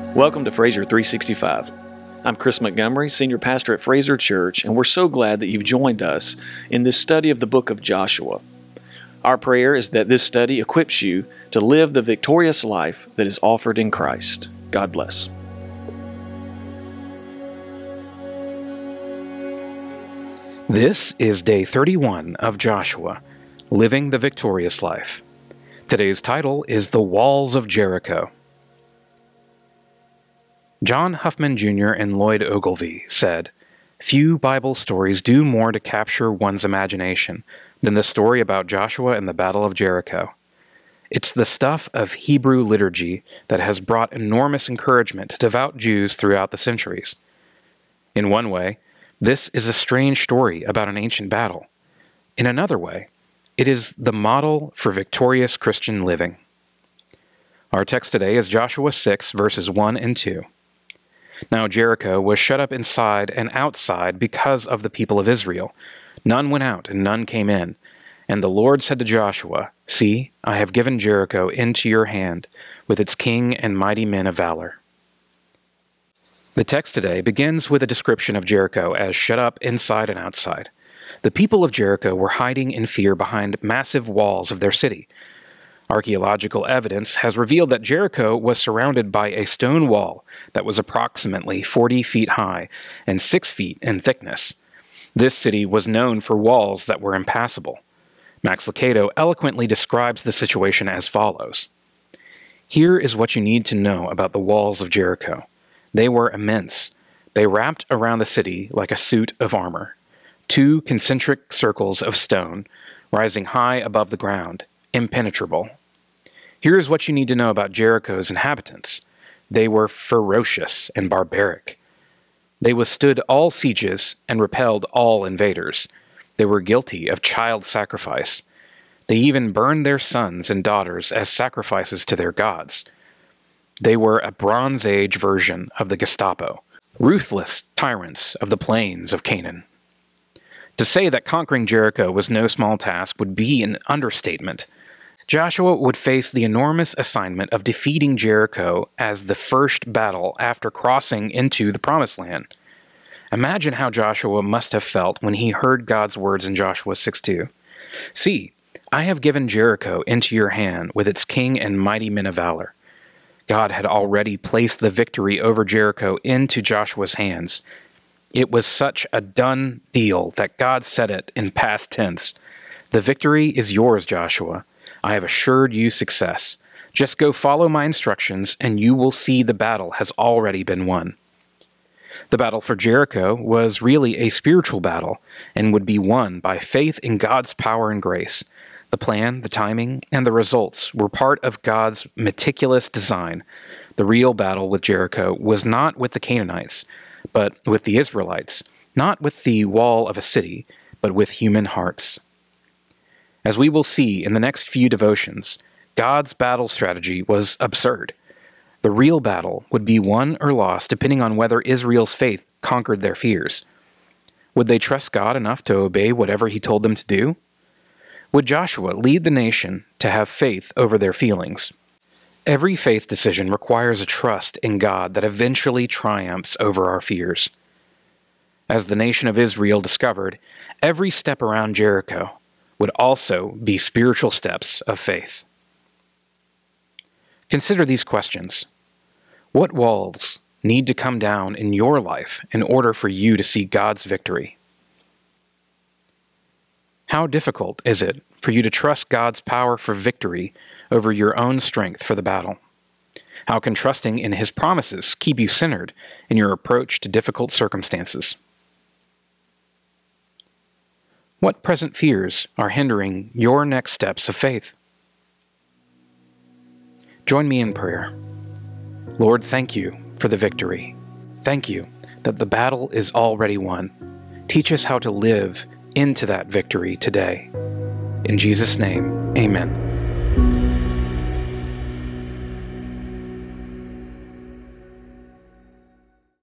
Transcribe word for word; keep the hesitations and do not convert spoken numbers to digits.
Welcome to Fraser three sixty-five. I'm Chris Montgomery, Senior Pastor at Fraser Church, and we're so glad that you've joined us in this study of the book of Joshua. Our prayer is that this study equips you to live the victorious life that is offered in Christ. God bless. This is day thirty-one of Joshua, Living the Victorious Life. Today's title is The Walls of Jericho. John Huffman Junior and Lloyd Ogilvie said, "Few Bible stories do more to capture one's imagination than the story about Joshua and the Battle of Jericho. It's the stuff of Hebrew liturgy that has brought enormous encouragement to devout Jews throughout the centuries. In one way, this is a strange story about an ancient battle. In another way, it is the model for victorious Christian living." Our text today is Joshua six, verses one and two. Now Jericho was shut up inside and outside because of the people of Israel. None went out and none came in. And the Lord said to Joshua, "See, I have given Jericho into your hand, with its king and mighty men of valor." The text today begins with a description of Jericho as shut up inside and outside. The people of Jericho were hiding in fear behind massive walls of their city. Archaeological evidence has revealed that Jericho was surrounded by a stone wall that was approximately forty feet high and six feet in thickness. This city was known for walls that were impassable. Max Lucado eloquently describes the situation as follows. "Here is what you need to know about the walls of Jericho. They were immense. They wrapped around the city like a suit of armor. Two concentric circles of stone, rising high above the ground, impenetrable. Here is what you need to know about Jericho's inhabitants. They were ferocious and barbaric. They withstood all sieges and repelled all invaders. They were guilty of child sacrifice. They even burned their sons and daughters as sacrifices to their gods. They were a Bronze Age version of the Gestapo, ruthless tyrants of the plains of Canaan." To say that conquering Jericho was no small task would be an understatement. Joshua would face the enormous assignment of defeating Jericho as the first battle after crossing into the Promised Land. Imagine how Joshua must have felt when he heard God's words in Joshua six two. "See, I have given Jericho into your hand with its king and mighty men of valor." God had already placed the victory over Jericho into Joshua's hands. It was such a done deal that God said it in past tense. "The victory is yours, Joshua. I have assured you success. Just go follow my instructions, and you will see the battle has already been won." The battle for Jericho was really a spiritual battle, and would be won by faith in God's power and grace. The plan, the timing, and the results were part of God's meticulous design. The real battle with Jericho was not with the Canaanites, but with the Israelites, not with the wall of a city, but with human hearts. As we will see in the next few devotions, God's battle strategy was absurd. The real battle would be won or lost depending on whether Israel's faith conquered their fears. Would they trust God enough to obey whatever he told them to do? Would Joshua lead the nation to have faith over their feelings? Every faith decision requires a trust in God that eventually triumphs over our fears. As the nation of Israel discovered, every step around Jericho would also be spiritual steps of faith. Consider these questions. What walls need to come down in your life in order for you to see God's victory? How difficult is it for you to trust God's power for victory over your own strength for the battle? How can trusting in His promises keep you centered in your approach to difficult circumstances? What present fears are hindering your next steps of faith? Join me in prayer. Lord, thank you for the victory. Thank you that the battle is already won. Teach us how to live into that victory today. In Jesus' name, amen.